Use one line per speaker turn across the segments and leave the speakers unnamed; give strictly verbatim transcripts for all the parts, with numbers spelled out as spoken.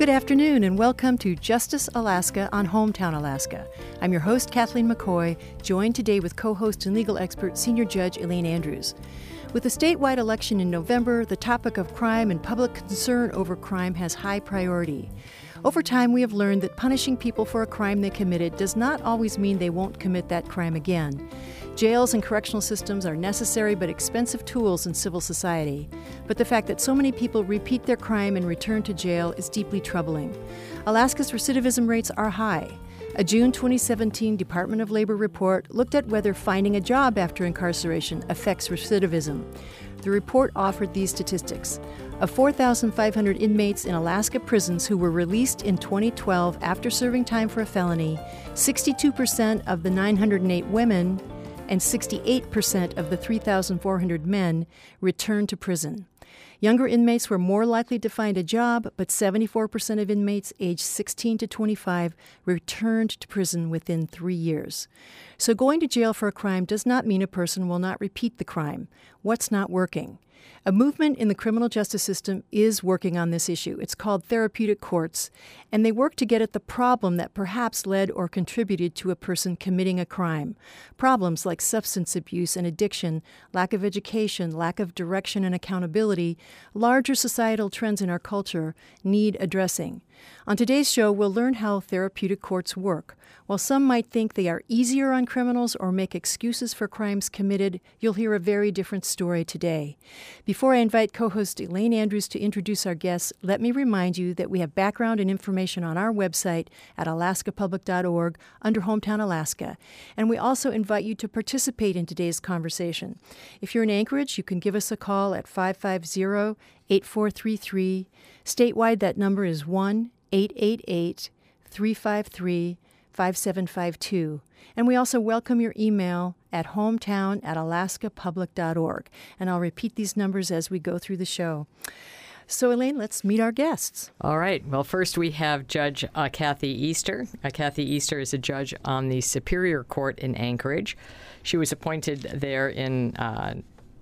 Good afternoon and welcome to Justice Alaska on Hometown Alaska. I'm your host, Kathleen McCoy, joined today with co-host and legal expert, Senior Judge Elaine Andrews. With the statewide election in November, the topic of crime and public concern over crime has high priority. Over time, we have learned that punishing people for a crime they committed does not always mean they won't commit that crime again. Jails and correctional systems are necessary but expensive tools in civil society. But the fact that so many people repeat their crime and return to jail is deeply troubling. Alaska's recidivism rates are high. A June twenty seventeen Department of Labor report looked at whether finding a job after incarceration affects recidivism. The report offered these statistics. Of four thousand five hundred inmates in Alaska prisons who were released in twenty twelve after serving time for a felony, sixty-two percent of the nine hundred eight women and sixty-eight percent of the three thousand four hundred men returned to prison. Younger inmates were more likely to find a job, but seventy-four percent of inmates aged sixteen to twenty-five returned to prison within three years. So going to jail for a crime does not mean a person will not repeat the crime. What's not working? A movement in the criminal justice system is working on this issue. It's called therapeutic courts, and they work to get at the problem that perhaps led or contributed to a person committing a crime. Problems like substance abuse and addiction, lack of education, lack of direction and accountability, larger societal trends in our culture need addressing. On today's show, we'll learn how therapeutic courts work. While some might think they are easier on criminals or make excuses for crimes committed, you'll hear a very different story today. Before I invite co-host Elaine Andrews to introduce our guests, let me remind you that we have background and information on our website at alaska public dot org under Hometown Alaska. And we also invite you to participate in today's conversation. If you're in Anchorage, you can give us a call at five five zero, eight four three three. Statewide, that number is one eight eight eight, three five three, five seven five two. And we also welcome your email at hometown at alaska public dot org. And I'll repeat these numbers as we go through the show. So, Elaine, let's meet our guests.
All right. Well, first we have Judge uh, Kathy Easter. Uh, Kathy Easter is a judge on the Superior Court in Anchorage. She was appointed there in uh,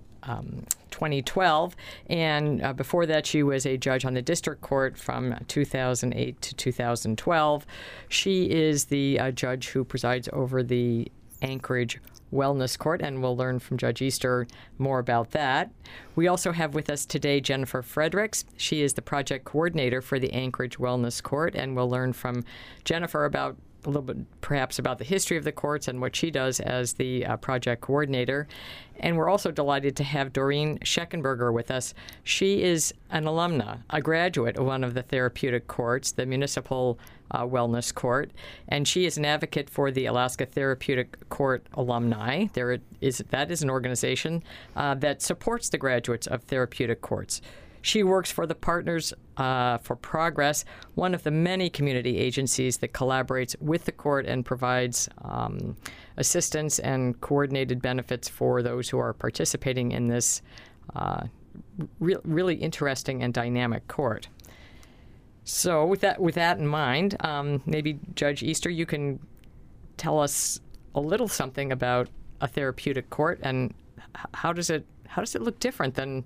um, twenty twelve, and uh, before that she was a judge on the District Court from two thousand eight to two thousand twelve. She is the uh, judge who presides over the Anchorage Wellness Court, and we'll learn from Judge Easter more about that. We also have with us today Jennifer Fredericks. She is the project coordinator for the Anchorage Wellness Court, and we'll learn from Jennifer about a little bit perhaps about the history of the courts and what she does as the uh, project coordinator. And we're also delighted to have Doreen Scheckenberger with us. She is an alumna, a graduate of one of the therapeutic courts, the Municipal uh, Wellness Court, and she is an advocate for the Alaska Therapeutic Court alumni. There is that is an organization uh, that supports the graduates of therapeutic courts. She works for the Partners uh, for Progress, one of the many community agencies that collaborates with the court and provides um, assistance and coordinated benefits for those who are participating in this uh, re- really interesting and dynamic court. So with that, with that in mind, um, maybe Judge Easter, you can tell us a little something about a therapeutic court and how does it how does it look different than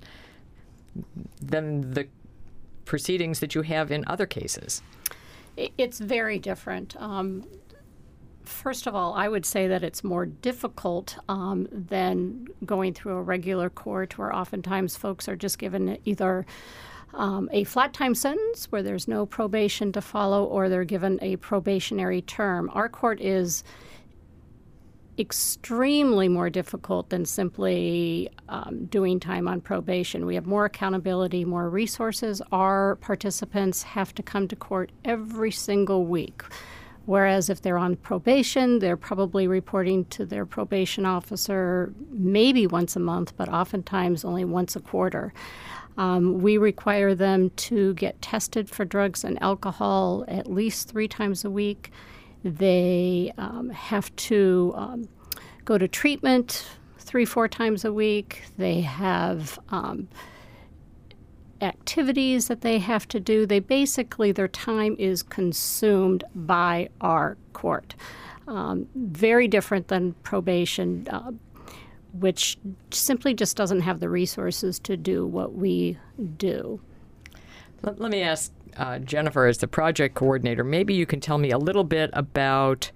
than the proceedings that you have in other cases?
It's very different. Um, first of all, I would say that it's more difficult um, than going through a regular court where oftentimes folks are just given either um, a flat time sentence where there's no probation to follow or they're given a probationary term. Our court is extremely more difficult than simply um, doing time on probation. We have more accountability, more resources. Our participants have to come to court every single week, whereas if they're on probation, they're probably reporting to their probation officer maybe once a month, but oftentimes only once a quarter. Um, we require them to get tested for drugs and alcohol at least three times a week. They um, have to um, go to treatment three, four times a week. They have um, activities that they have to do. They basically, their time is consumed by our court. Um, very different than probation, uh, which simply just doesn't have the resources to do what we do.
Let, let me ask uh, Jennifer, as the project coordinator, maybe you can tell me a little bit about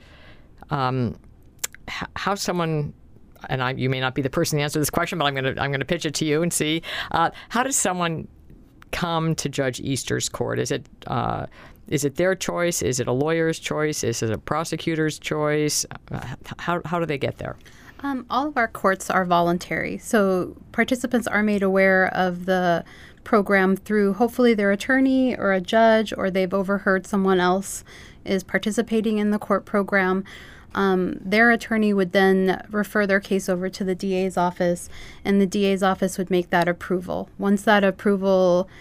um, h- how someone, and I, you may not be the person to answer this question, but I'm going to I'm going to pitch it to you and see uh, how does someone come to Judge Easter's court? Is it uh, is it their choice? Is it a lawyer's choice? Is it a prosecutor's choice? Uh, how how do they get there?
Um, all of our courts are voluntary, so participants are made aware of the program through hopefully their attorney or a judge, or they've overheard someone else is participating in the court program. Um, their attorney would then refer their case over to the D A's office, and the D A's office would make that approval. Once that approval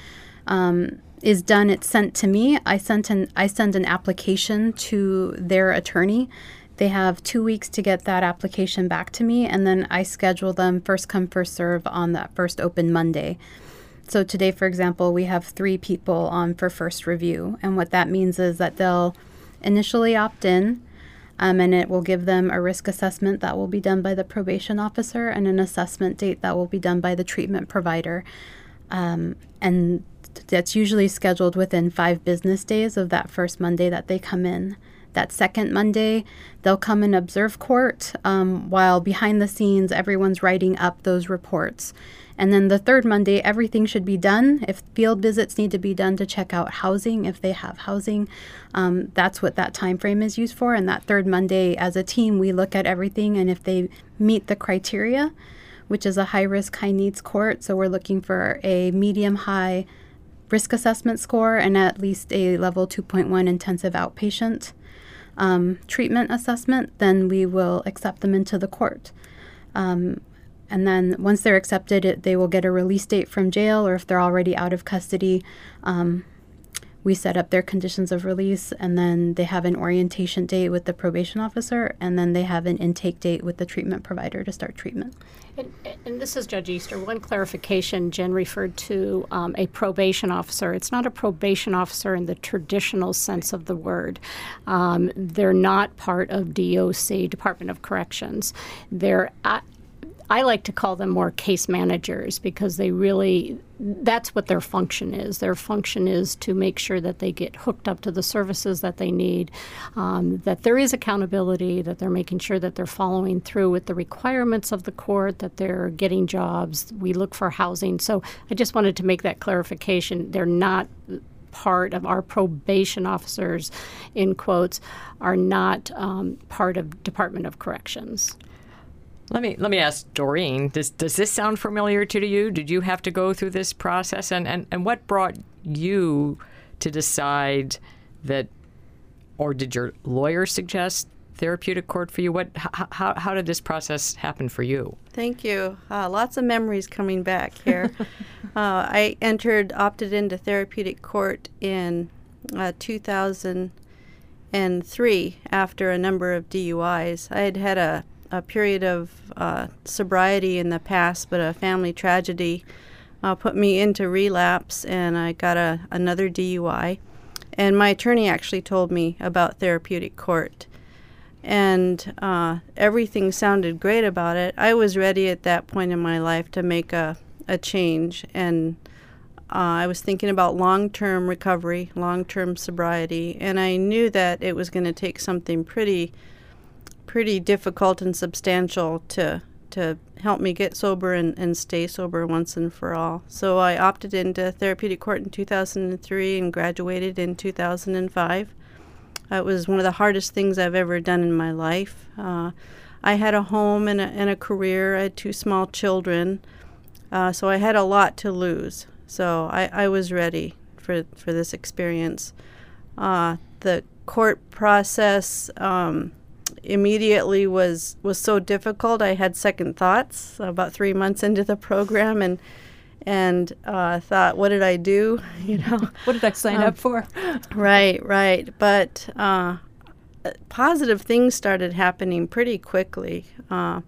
um, is done, it's sent to me. I sent an I send an application to their attorney. They have two weeks to get that application back to me, and then I schedule them first come, first serve on that first open Monday. So today, for example, we have three people on for first review, and what that means is that they'll initially opt in, um, and it will give them a risk assessment that will be done by the probation officer and an assessment date that will be done by the treatment provider. Um, and that's usually scheduled within five business days of that first Monday that they come in. That second Monday, they'll come and observe court um, while behind the scenes, everyone's writing up those reports. And then the third Monday, everything should be done. If field visits need to be done to check out housing, if they have housing, um, that's what that time frame is used for. And that third Monday, as a team, we look at everything, and if they meet the criteria, which is a high-risk, high-needs court, so we're looking for a medium-high risk assessment score and at least a level two point one intensive outpatient um, treatment assessment, then we will accept them into the court. Um, And then once they're accepted, it, they will get a release date from jail, or if they're already out of custody, um, we set up their conditions of release, and then they have an orientation date with the probation officer, and then they have an intake date with the treatment provider to start treatment.
And, and this is Judge Easter. One clarification, Jen referred to um, a probation officer. It's not a probation officer in the traditional sense of the word. Um, they're not part of D O C, Department of Corrections. They're uh, I like to call them more case managers, because they really, that's what their function is. Their function is to make sure that they get hooked up to the services that they need, um, that there is accountability, that they're making sure that they're following through with the requirements of the court, that they're getting jobs. We look for housing. So I just wanted to make that clarification. They're not part of our probation officers, in quotes, are not um, part of Department of Corrections.
Let me let me ask Doreen, does does this sound familiar to you? Did you have to go through this process? And, and, and what brought you to decide that, or did your lawyer suggest therapeutic court for you? What how, how did this process happen for you?
Thank you. Uh, lots of memories coming back here. uh, I entered, opted into therapeutic court in uh, two thousand three after a number of D U Is. I had had a a period of uh, sobriety in the past, but a family tragedy uh, put me into relapse, and I got a, another D U I. And my attorney actually told me about therapeutic court. And uh, everything sounded great about it. I was ready at that point in my life to make a, a change. And uh, I was thinking about long-term recovery, long-term sobriety. And I knew that it was going to take something pretty pretty difficult and substantial to to help me get sober and, and stay sober once and for all. So I opted into therapeutic court in two thousand three and graduated in two thousand five. It was one of the hardest things I've ever done in my life. Uh, I had a home and a, and a career. I had two small children. Uh, so I had a lot to lose. So I, I was ready for, for this experience. Uh, the court process Um, immediately was was so difficult. I had second thoughts about three months into the program, and and uh, thought, what did I do? You know,
what did I sign um, up for?
Right, right. But uh, positive things started happening pretty quickly. Uh,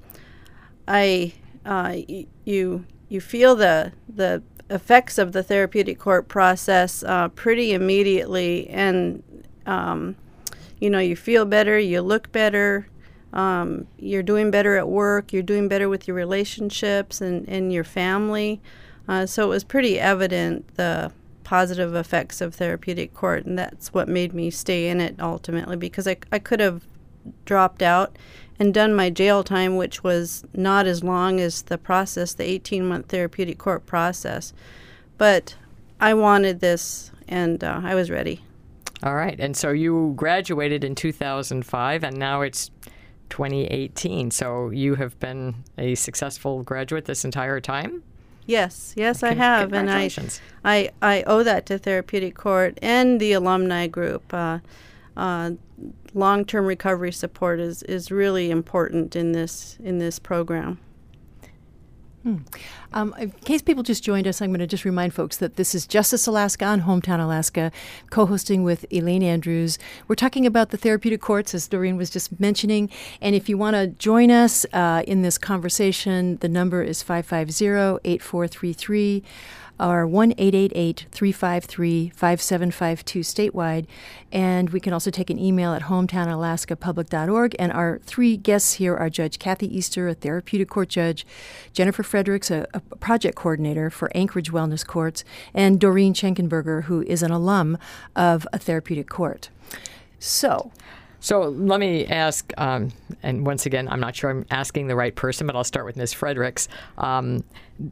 I uh, y- you you feel the the effects of the therapeutic court process uh, pretty immediately, and um, you know, you feel better, you look better, um, you're doing better at work, you're doing better with your relationships and, and your family. Uh, so it was pretty evident the positive effects of therapeutic court, and that's what made me stay in it ultimately, because I, I could have dropped out and done my jail time, which was not as long as the process, the eighteen-month therapeutic court process. But I wanted this, and uh, I was ready.
All right. And so you graduated in two thousand five, and now it's twenty eighteen. So you have been a successful graduate this entire time?
Yes, yes,
Con-
I have, and I, I, I owe that to therapeutic court and the alumni group. Uh, uh, long-term recovery support is, is really important in this in this program.
Hmm. Um, in case people just joined us, I'm going to just remind folks that this is Justice Alaska on Hometown Alaska, co-hosting with Elaine Andrews. We're talking about the therapeutic courts, as Doreen was just mentioning. And if you want to join us uh, in this conversation, the number is five five zero, eight four three three or one eight eight eight, three five three, five seven five two statewide. And we can also take an email at hometown alaska public dot org. And our three guests here are Judge Kathy Easter, a therapeutic court judge, Jennifer Fredericks, a, a project coordinator for Anchorage Wellness Courts, and Doreen Schenkenberger, who is an alum of a therapeutic court. So...
So let me ask, um, and once again, I'm not sure I'm asking the right person, but I'll start with Miz Fredericks. Um,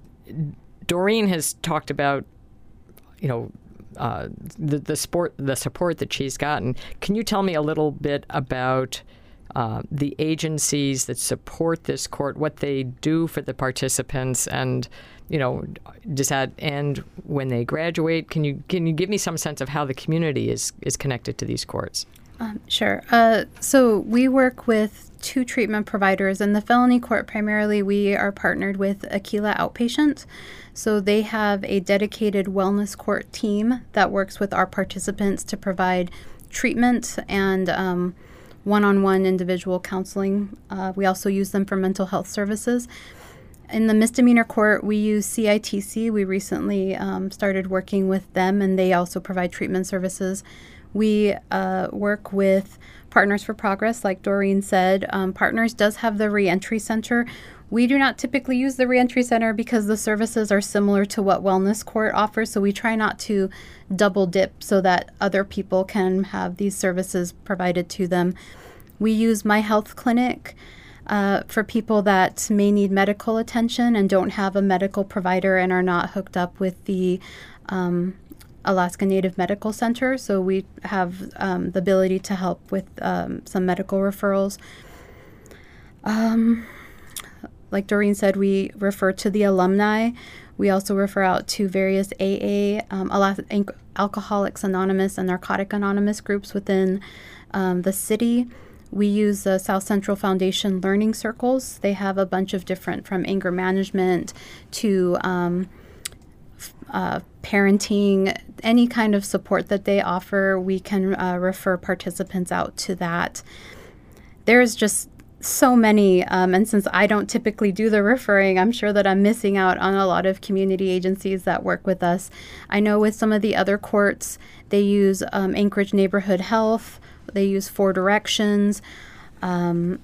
Doreen has talked about, you know, uh, the the sport, the support that she's gotten. Can you tell me a little bit about uh, the agencies that support this court, what they do for the participants, and, you know, does that end when they graduate? Can you can you give me some sense of how the community is is connected to these courts?
Um, sure. Uh, so we work with two treatment providers. In the felony court, primarily, we are partnered with Aquila Outpatient. So they have a dedicated wellness court team that works with our participants to provide treatment and um, one-on-one individual counseling. Uh, we also use them for mental health services. In the misdemeanor court, we use C I T C. We recently um, started working with them, and they also provide treatment services. We uh, work with Partners for Progress, like Doreen said. Um, Partners does have the Reentry Center. We do not typically use the Reentry Center because the services are similar to what Wellness Court offers, so we try not to double dip so that other people can have these services provided to them. We use My Health Clinic uh, for people that may need medical attention and don't have a medical provider and are not hooked up with the um, Alaska Native Medical Center, so we have um, the ability to help with um, some medical referrals. Um, like Doreen said, we refer to the alumni. We also refer out to various A A, um, Alcoholics Anonymous and Narcotic Anonymous groups within um, the city. We use the South Central Foundation Learning Circles. They have a bunch of different, from anger management to um, Uh, parenting, any kind of support that they offer, we can uh, refer participants out to that. There's just so many, um, and since I don't typically do the referring, I'm sure that I'm missing out on a lot of community agencies that work with us. I know with some of the other courts, they use um, Anchorage Neighborhood Health, they use Four Directions. Um,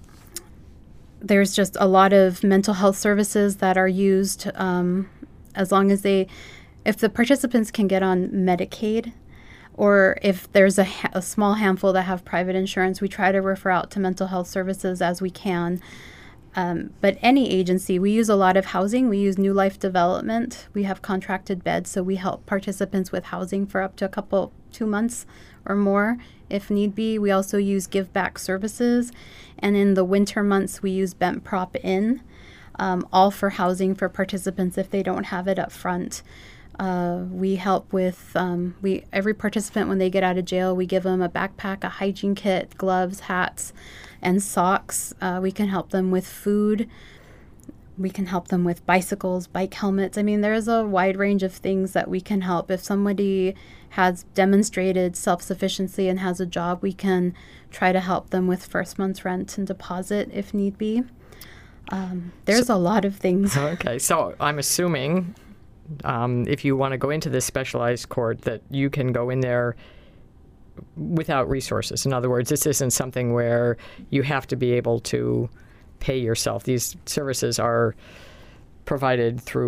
there's just a lot of mental health services that are used um, as long as they, if the participants can get on Medicaid, or if there's a, ha- a small handful that have private insurance, we try to refer out to mental health services as we can. Um, but any agency, we use a lot of housing. We use New Life Development. We have contracted beds, so we help participants with housing for up to a couple, two months or more if need be. We also use Give Back Services. And in the winter months, we use Bent Prop Inn. Um, all for housing for participants if they don't have it up front. Uh, we help with, um, we every participant when they get out of jail, we give them a backpack, a hygiene kit, gloves, hats, and socks. Uh, we can help them with food. We can help them with bicycles, bike helmets. I mean, there's a wide range of things that we can help. If somebody has demonstrated self-sufficiency and has a job, we can try to help them with first month's rent and deposit if need be. Um, there's so, a lot of things.
Okay, so I'm assuming um, if you want to go into this specialized court that you can go in there without resources. In other words, this isn't something where you have to be able to pay yourself. These services are provided through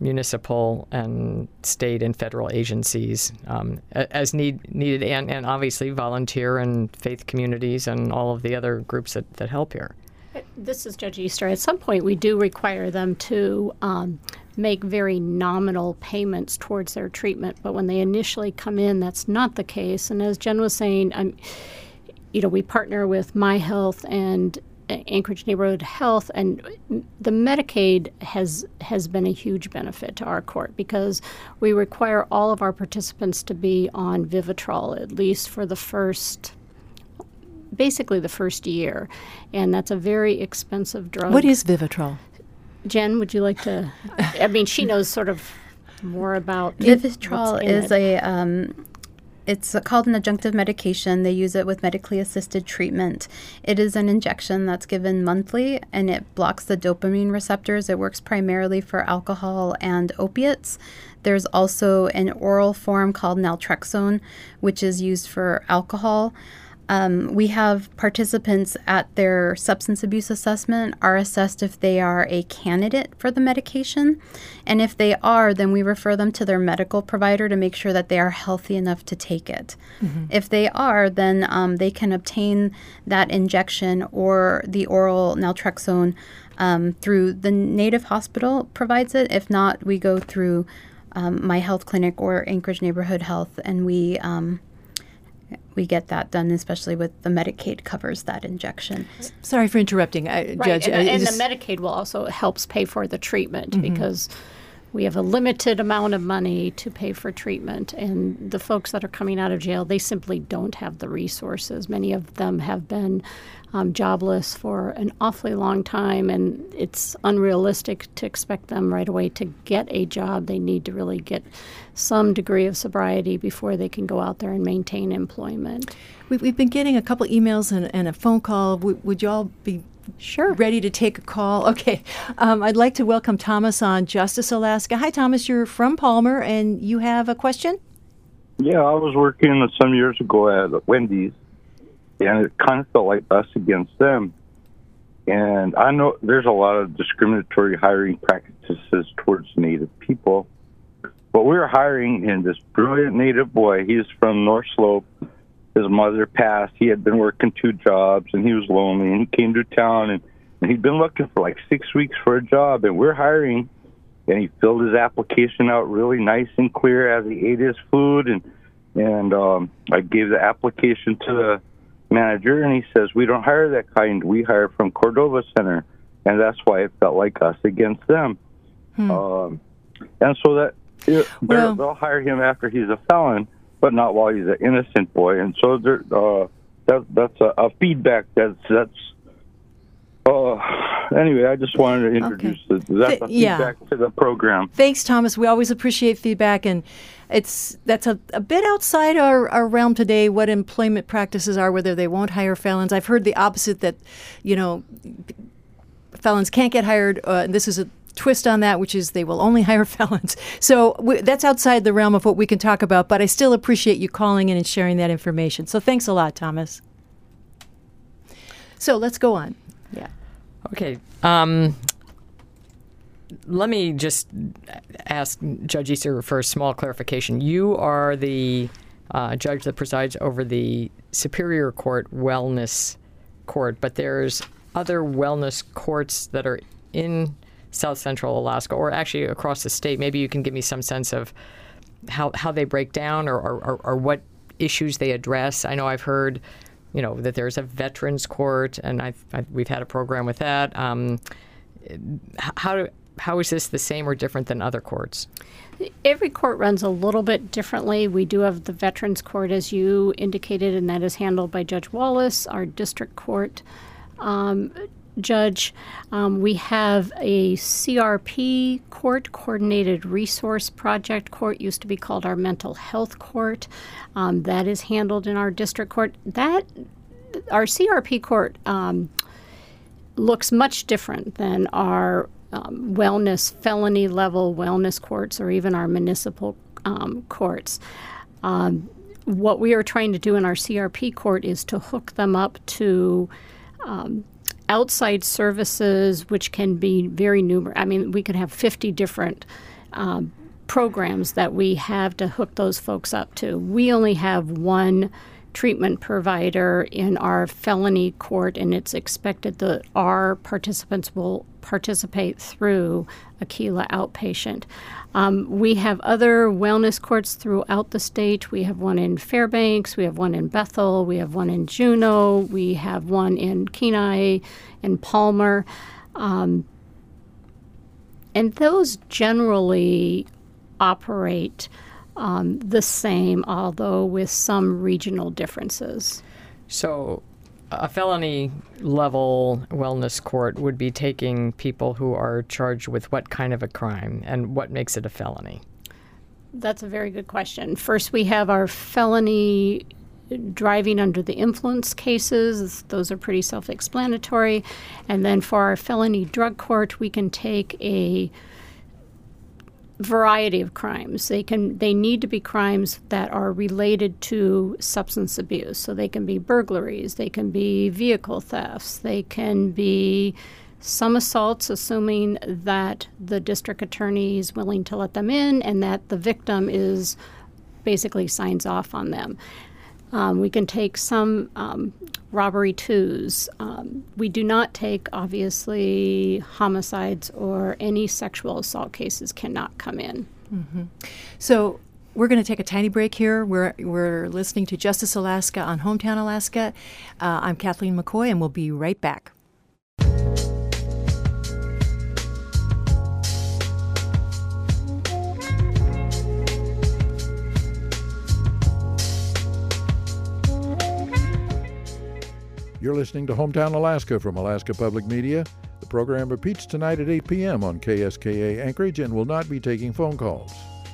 municipal and state and federal agencies um, as need, needed, and, and obviously volunteer and faith communities and all of the other groups that, that help here.
This is Judge Easter. At some point, we do require them to um, make very nominal payments towards their treatment, but when they initially come in, that's not the case. And as Jen was saying, I'm, you know, we partner with MyHealth and Anchorage Neighborhood Health, and the Medicaid has has been a huge benefit to our court because we require all of our participants to be on Vivitrol at least for the first, basically the first year, and that's a very expensive drug.
What is Vivitrol?
Jen, would you like to? I mean, she knows sort of more about
Vivitrol is
it.
a um, it's called an adjunctive medication. They use it with medically assisted treatment. It is an injection that's given monthly, and it blocks the dopamine receptors. It works primarily for alcohol and opiates. There's also an oral form called naltrexone, which is used for alcohol. Um, we have participants at their substance abuse assessment are assessed if they are a candidate for the medication. And if they are, then we refer them to their medical provider to make sure that they are healthy enough to take it. Mm-hmm. If they are, then um, they can obtain that injection or the oral naltrexone um, through the native hospital provides it. If not, we go through um, MyHealth Clinic or Anchorage Neighborhood Health, and we... Um, we get that done, especially with the Medicaid covers that injection.
Sorry for interrupting, I,
right.
Judge.
And,
I,
and
just...
the Medicaid will also helps pay for the treatment
mm-hmm.
because we have a limited amount of money to pay for treatment. And the folks that are coming out of jail, they simply don't have the resources. Many of them have been um, jobless for an awfully long time, and it's unrealistic to expect them right away to get a job. They need to really get some degree of sobriety before they can go out there and maintain employment.
We've, we've been getting a couple emails and, and a phone call. W- would you all be
sure
ready to take a call? Okay. Um, I'd like to welcome Thomas on Justice Alaska. Hi, Thomas. You're from Palmer, and you have a question?
Yeah, I was working some years ago at Wendy's, and it kind of felt like us against them. And I know there's a lot of discriminatory hiring practices towards Native people. But we were hiring in this brilliant Native boy. He's from North Slope. His mother passed. He had been working two jobs, and he was lonely. And he came to town, and, and he'd been looking for like six weeks for a job. And we're hiring, and he filled his application out really nice and clear as he ate his food. And and um, I gave the application to the manager, and he says, "We don't hire that kind. We hire from Cordova Center." And that's why it felt like us against them. Hmm. Um, and so that. It, well, they'll hire him after he's a felon, but not while he's an innocent boy. And so there, uh, that, that's a, a feedback that's, that's uh, anyway, I just wanted to introduce okay. the, that's a
yeah.
feedback to the program.
Thanks, Thomas. We always appreciate feedback, and it's that's a, a bit outside our, our realm today, what employment practices are, whether they won't hire felons. I've heard the opposite, that, you know, felons can't get hired. Uh, and this is a twist on that, which is they will only hire felons. So w- that's outside the realm of what we can talk about, but I still appreciate you calling in and sharing that information. So thanks a lot, Thomas. So let's go on. Yeah.
Okay. Um, let me just ask Judge Easter for a small clarification. You are the uh, judge that presides over the Superior Court Wellness Court, but there's other wellness courts that are in South Central Alaska, or actually across the state. Maybe you can give me some sense of how how they break down, or, or, or what issues they address. I know I've heard, you know, that there's a veterans court, and I've, I've we've had a program with that. Um, how do, how is this the same or different than other courts?
Every court runs a little bit differently. We do have the Veterans Court, as you indicated, and that is handled by Judge Wallace, our district court um, judge. Um, we have a C R P court, Coordinated Resource Project Court, used to be called our Mental Health Court. Um, that is handled in our district court. That our C R P court um, looks much different than our um, wellness, felony level wellness courts, or even our municipal um, courts. Um, what we are trying to do in our C R P court is to hook them up to um, outside services, which can be very numerous. I mean, we could have fifty different um, programs that we have to hook those folks up to. We only have one treatment provider in our felony court, and it's expected that our participants will participate through Aquila Outpatient. Um, we have other wellness courts throughout the state. We have one in Fairbanks, we have one in Bethel, we have one in Juneau, we have one in Kenai and Palmer. Um, and those generally operate um, the same, although with some regional differences.
So a felony level wellness court would be taking people who are charged with what kind of a crime, and what makes it a felony?
That's a very good question. First, we have our felony driving under the influence cases. Those are pretty self-explanatory. And then for our felony drug court, we can take a variety of crimes. They can they need to be crimes that are related to substance abuse. So they can be burglaries, they can be vehicle thefts, they can be some assaults, assuming that the district attorney is willing to let them in and that the victim is basically signs off on them. Um, we can take some um, robbery twos. Um, we do not take, obviously, homicides or any sexual assault cases cannot come in.
Mm-hmm. So we're going to take a tiny break here. We're, we're listening to Justice Alaska on Hometown Alaska. Uh, I'm Kathleen McCoy, and we'll be right back.
You're listening to Hometown Alaska from Alaska Public Media. The program repeats tonight at eight p.m. on K S K A Anchorage and will not be taking phone calls.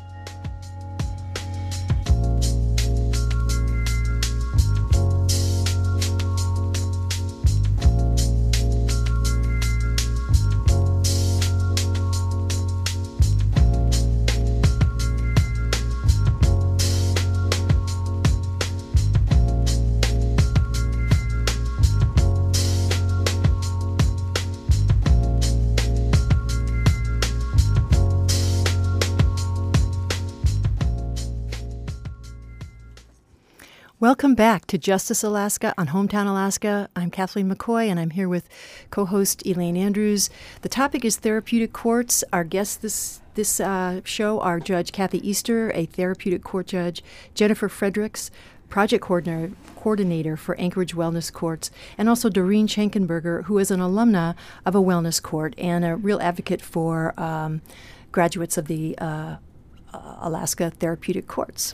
Welcome back to Justice Alaska on Hometown Alaska. I'm Kathleen McCoy, and I'm here with co-host Elaine Andrews. The topic is therapeutic courts. Our guests this this uh, show are Judge Kathy Easter, a therapeutic court judge, Jennifer Fredericks, project coordinator, coordinator for Anchorage Wellness Courts, and also Doreen Schenkenberger, who is an alumna of a wellness court and a real advocate for um, graduates of the uh, uh, Alaska Therapeutic Courts.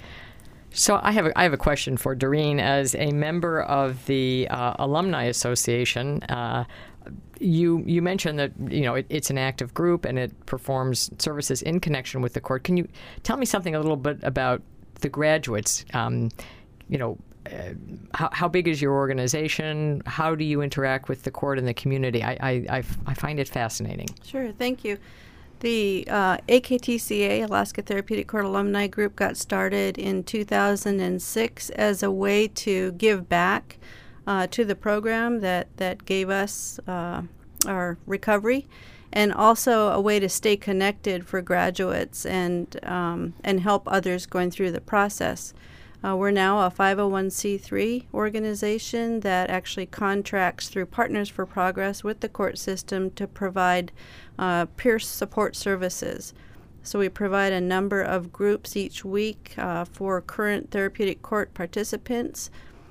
So I have a, I have a question for Doreen. As a member of the uh, Alumni Association, uh, you you mentioned that you know it, it's an active group and it performs services in connection with the court. Can you tell me something a little bit about the graduates? Um, you know, uh, how, how big is your organization? How do you interact with the court and the community? I I, I, I find it fascinating.
Sure, thank you. The uh, A K T C A, Alaska Therapeutic Court Alumni Group, got started in two thousand six as a way to give back uh, to the program that, that gave us uh, our recovery, and also a way to stay connected for graduates and, um, and help others going through the process. Uh, we're now a five oh one c three organization that actually contracts through Partners for Progress with the court system to provide uh, peer support services. So we provide a number of groups each week uh, for current therapeutic court participants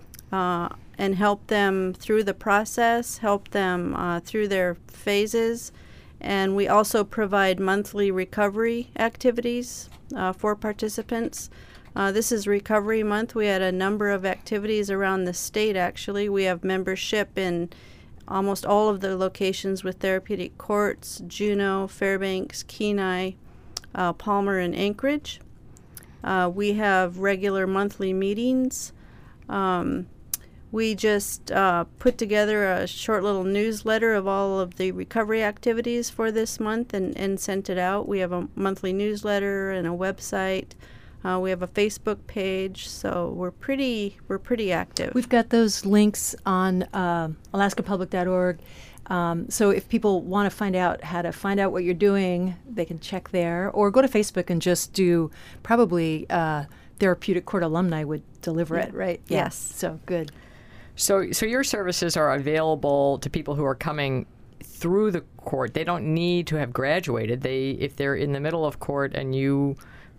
uh, and help them through the process, help them uh, through their phases. And we also provide monthly recovery activities uh, for participants. Uh, this is Recovery Month. We had a number of activities around the state, actually. We have membership in almost all of the locations with therapeutic courts: Juneau, Fairbanks, Kenai, uh, Palmer, and Anchorage. Uh, we have regular monthly meetings. Um, we just uh, put together a short little newsletter of all of the recovery activities for this month and, and sent it out. We have a monthly newsletter and a website. Uh, we have a Facebook page, so we're pretty we're pretty active.
We've got those links on uh, alaska public dot org. Um, so if people want to find out how to find out what you're doing, they can check there, or go to Facebook and just do probably uh, Therapeutic Court alumni would deliver
Yeah.
it, right?
Yes.
So good.
So, so your services are available to people who are coming through the court. They don't need to have graduated. They, if they're in the middle of court and you,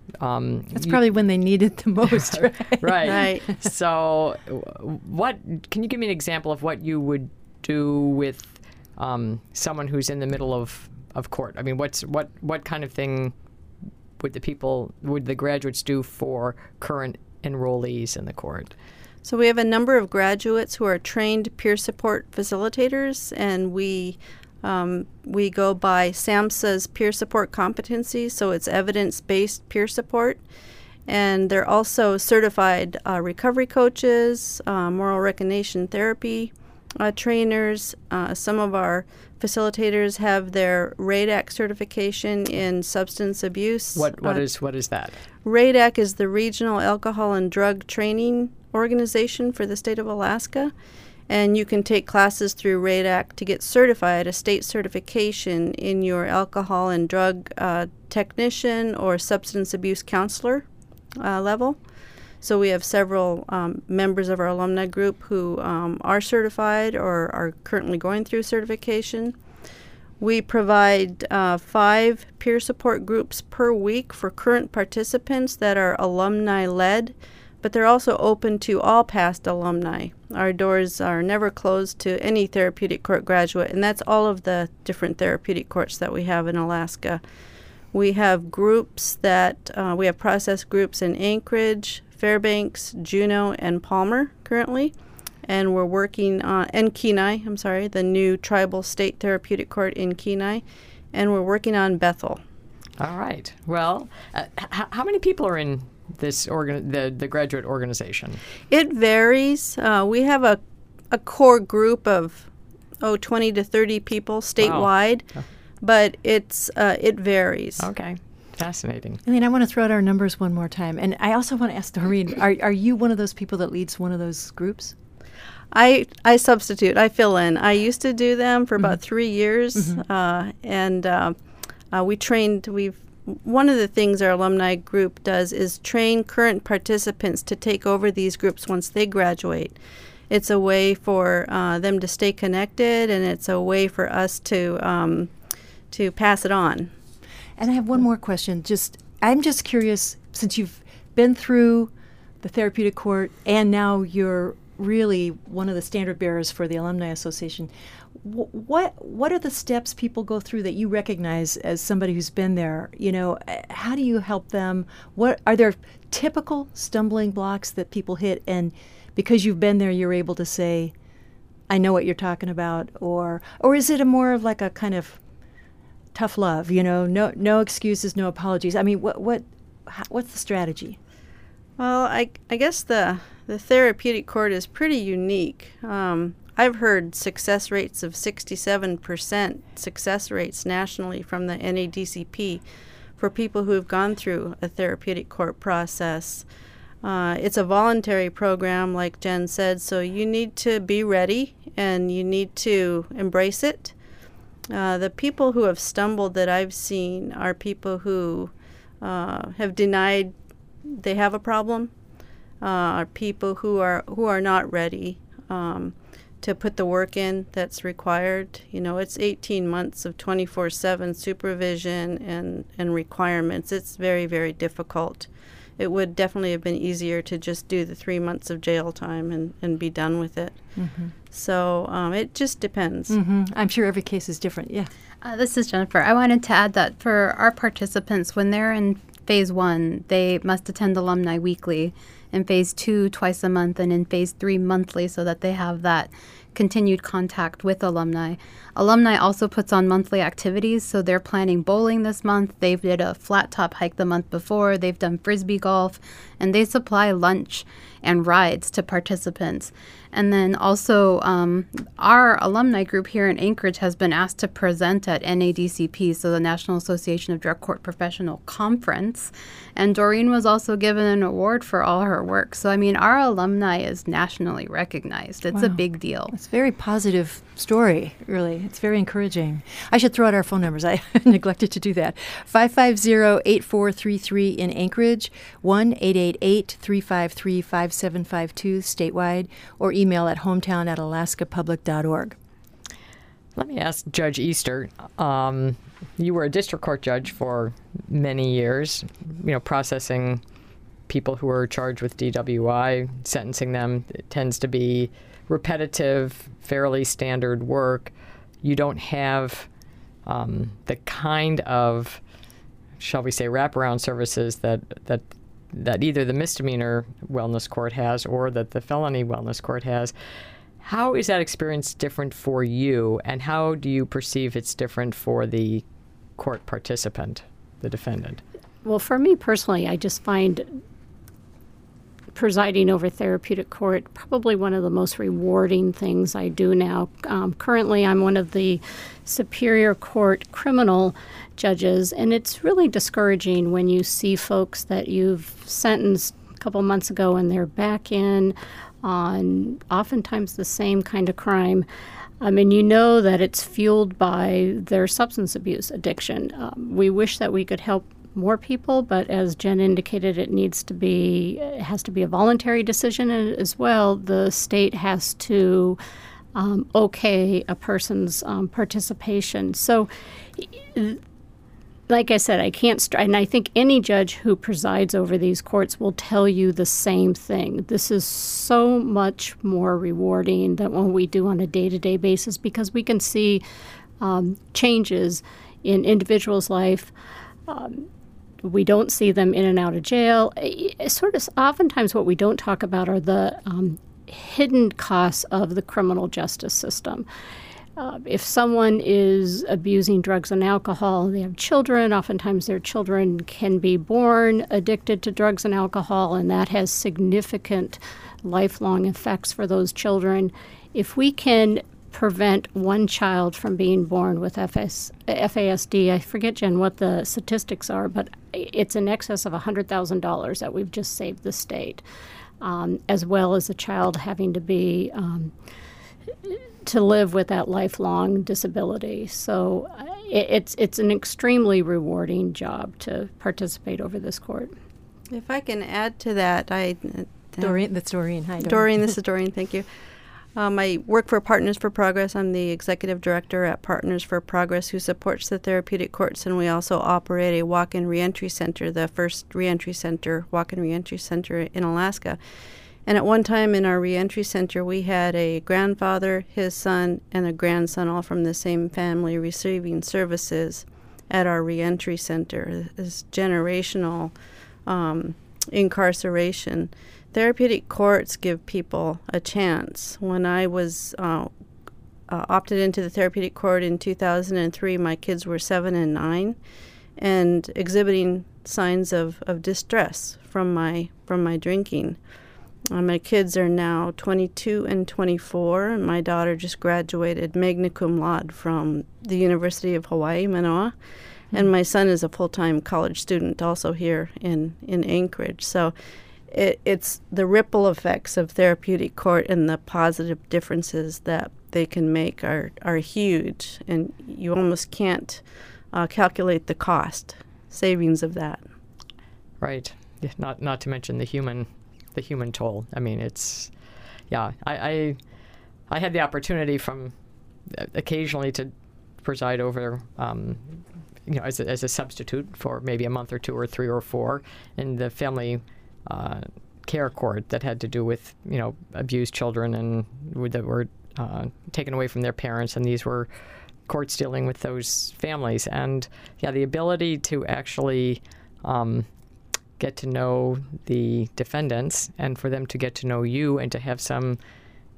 um,
That's
you-
probably when they need it the most, right?
right.
Right.
So, what can you give me an example of what you would do with um, someone who's in the middle of, of court? I mean, what's what what kind of thing would the people would the graduates do for current enrollees in the court?
So we have a number of graduates who are trained peer support facilitators, and we um, we go by SAMHSA's peer support competency, so it's evidence-based peer support. And they're also certified uh, recovery coaches, uh, moral recognition therapy uh, trainers. Uh, some of our facilitators have their R A D A C certification in substance abuse.
What what
Uh,
is what is that?
R A D A C is the Regional Alcohol and Drug Training Organization for the state of Alaska, and you can take classes through R A D A C to get certified, a state certification in your alcohol and drug uh, technician or substance abuse counselor uh, level. So we have several um, members of our alumni group who um, are certified or are currently going through certification. We provide uh, five peer support groups per week for current participants that are alumni-led, but they're also open to all past alumni. Our doors are never closed to any therapeutic court graduate, and that's all of the different therapeutic courts that we have in Alaska. We have groups that, uh, we have process groups in Anchorage, Fairbanks, Juneau, and Palmer currently. And we're working on, and Kenai, I'm sorry, the new tribal state therapeutic court in Kenai. And we're working on Bethel.
All right. Well, uh, h- how many people are in this organ the the graduate organization?
It varies. Uh, we have a, a core group of, oh, twenty to thirty people statewide,
Wow.
but it's uh, it varies.
Okay. Fascinating.
I mean, I want to throw out our numbers one more time. And I also want to ask Doreen, are, are you one of those people that leads one of those groups?
I I substitute. I fill in. I used to do them for about three years,
Mm-hmm.
uh, and uh, uh, we trained. We've one of the things our alumni group does is train current participants to take over these groups once they graduate. It's a way for uh, them to stay connected, and it's a way for us to um, to pass it on.
And I have one more question. Just, I'm just curious, since you've been through the therapeutic court and now you're really one of the standard bearers for the Alumni Association, wh- what what are the steps people go through that you recognize as somebody who's been there? You know, uh, how do you help them? What are there typical stumbling blocks that people hit, and because you've been there, you're able to say, "I know what you're talking about," or or is it a more of like a kind of tough love, you know, no no excuses, no apologies? I mean, what what how, what's the strategy?
Well, I, I guess the, the therapeutic court is pretty unique. Um, I've heard success rates of sixty-seven percent success rates nationally from the N A D C P for people who have gone through a therapeutic court process. Uh, it's a voluntary program, like Jen said, so you need to be ready and you need to embrace it. Uh, the people who have stumbled that I've seen are people who uh, have denied they have a problem, uh, are people who are who are not ready um, to put the work in that's required. You know, it's eighteen months of twenty-four seven supervision and, and requirements. It's very, very difficult. It would definitely have been easier to just do the three months of jail time and, and be done with it.
Mm-hmm.
So um, it just depends.
Mm-hmm. I'm sure every case is different. Yeah.
Uh, this is Jennifer. I wanted to add that for our participants, when they're in phase one, they must attend alumni weekly. In phase two, twice a month, and in phase three, monthly, so that they have that continued contact with alumni. Alumni also puts on monthly activities, so they're planning bowling this month. They did a flat top hike the month before. They've done frisbee golf, and they supply lunch and rides to participants. And then also um, our alumni group here in Anchorage has been asked to present at N A D C P, so the National Association of Drug Court Professional Conference. And Doreen was also given an award for all her work. So, I mean, our alumni is nationally recognized. It's
Wow.
a big deal.
It's a very positive story, really. It's very encouraging. I should throw out our phone numbers. I neglected to do that. five five zero, eight four three three in Anchorage, one eight eight eight, three five three, five seven five two statewide, or email at hometown at alaska public dot org.
Let me ask Judge Easter. Um, you were a district court judge for many years, you know, processing people who are charged with D W I, sentencing them. It tends to be repetitive, fairly standard work. You don't have um, the kind of, shall we say, wraparound services that that that either the misdemeanor wellness court has or that the felony wellness court has. How is that experience different for you, and how do you perceive it's different for the court participant, the defendant?
Well, for me personally, I just find presiding over therapeutic court probably one of the most rewarding things I do now. Um, currently, I'm one of the Superior Court criminal judges, and it's really discouraging when you see folks that you've sentenced a couple months ago and they're back in on oftentimes the same kind of crime. I mean, you know that it's fueled by their substance abuse addiction. Um, we wish that we could help more people, but as Jen indicated, it needs to be, it has to be a voluntary decision as well. The state has to um, okay a person's um, participation. So, like I said, I can't, st- and I think any judge who presides over these courts will tell you the same thing. This is so much more rewarding than what we do on a day-to-day basis, because we can see um, changes in individuals' life. Um, we don't see them in and out of jail. It's sort of oftentimes what we don't talk about are the um, hidden costs of the criminal justice system. Uh, if someone is abusing drugs and alcohol, they have children, oftentimes their children can be born addicted to drugs and alcohol, and that has significant lifelong effects for those children. If we can prevent one child from being born with F S, F A S D, I forget, Jen, what the statistics are, but it's in excess of one hundred thousand dollars that we've just saved the state, um, as well as a child having to be um, to live with that lifelong disability. So uh, it, it's it's an extremely rewarding job to participate over this court.
If I can add to that, I uh,
Doreen, that's Doreen. Hi, Doreen.
Doreen, this is Doreen. Thank you. Um, I work for Partners for Progress. I'm the executive director at Partners for Progress, who supports the therapeutic courts, and we also operate a walk-in reentry center, the first reentry center, walk-in reentry center in Alaska. And at one time in our reentry center, we had a grandfather, his son, and a grandson, all from the same family, receiving services at our reentry center. This generational um, incarceration. Therapeutic courts give people a chance. When I was uh, uh, opted into the therapeutic court in two thousand three, my kids were seven and nine, and exhibiting signs of, of distress from my from my drinking. Uh, my kids are now twenty-two and twenty-four, and my daughter just graduated magna cum laude from the University of Hawaii, Manoa, mm-hmm. and my son is a full-time college student also here in, in Anchorage. So it, it's the ripple effects of therapeutic court and the positive differences that they can make are, are huge, and you almost can't uh, calculate the cost savings of that.
Right. Yeah, not not to mention the human the human toll. I mean, it's, yeah, I, I, I had the opportunity from occasionally to preside over, um, you know, as a, as a substitute for maybe a month or two or three or four in the family uh, care court that had to do with, you know, abused children and that were uh, taken away from their parents, and these were courts dealing with those families. And yeah, the ability to actually um, get to know the defendants and for them to get to know you and to have some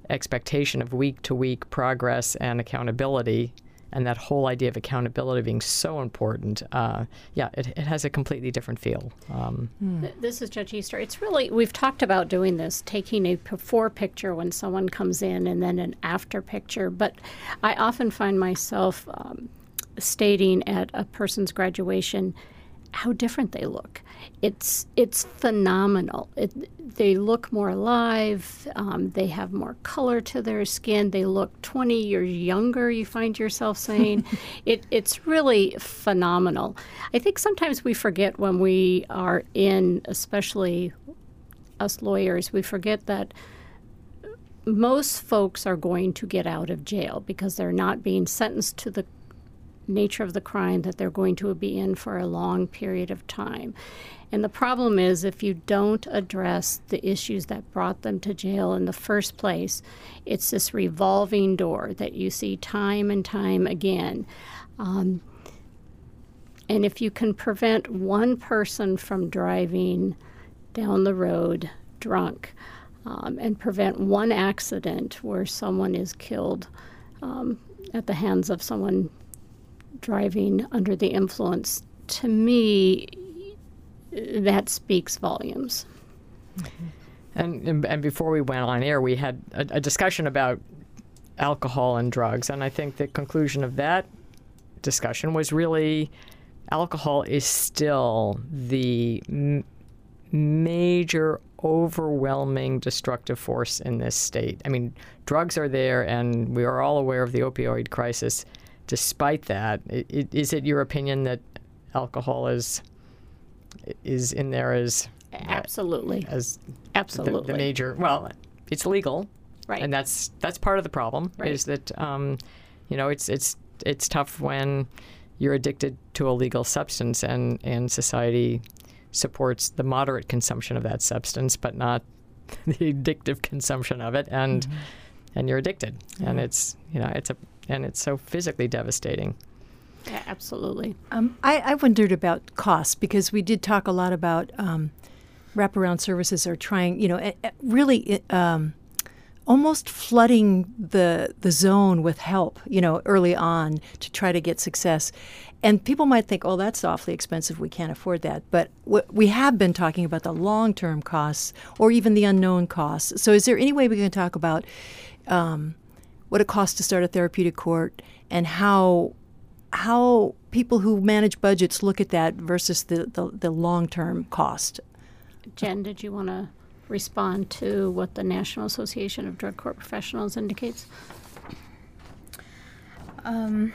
expectation of week-to-week progress and accountability, and that whole idea of accountability being so important, uh, yeah, it, it has a completely different feel. Um,
mm. This is Judge Easter. It's really, we've talked about doing this, taking a before picture when someone comes in and then an after picture, but I often find myself um, stating at a person's graduation how different they look. It's it's phenomenal. It, they look more alive. Um, they have more color to their skin. They look twenty years younger, you find yourself saying. it, it's really phenomenal. I think sometimes we forget when we are in, especially us lawyers, we forget that most folks are going to get out of jail because they're not being sentenced to the nature of the crime that they're going to be in for a long period of time. And the problem is, if you don't address the issues that brought them to jail in the first place, it's this revolving door that you see time and time again. Um, and if you can prevent one person from driving down the road drunk um, and prevent one accident where someone is killed um, at the hands of someone driving under the influence, to me, that speaks volumes.
Mm-hmm. And, and before we went on air, we had a, a discussion about alcohol and drugs, and I think the conclusion of that discussion was really alcohol is still the m- major, overwhelming destructive force in this state. I mean, drugs are there, and we are all aware of the opioid crisis. Despite that, it, it, is it your opinion that alcohol is is in there as
absolutely
as
absolutely
the, the major? Well, it's legal,
right?
And that's that's part of the problem.
Right.
Is that um, you know it's it's it's tough when you're addicted to a legal substance, and and society supports the moderate consumption of that substance, but not the addictive consumption of it, and mm-hmm. and you're addicted, mm-hmm. and it's you know it's a and it's so physically devastating.
Yeah, absolutely.
Um, I, I wondered about costs, because we did talk a lot about um, wraparound services are trying, you know, a, a really um, almost flooding the the zone with help, you know, early on to try to get success. And people might think, oh, that's awfully expensive. We can't afford that. But w- we have been talking about the long-term costs or even the unknown costs. So is there any way we can talk about um, what it costs to start a therapeutic court, and how how people who manage budgets look at that versus the, the, the long-term cost?
Jen, did you want to respond to what the National Association of Drug Court Professionals indicates?
Um,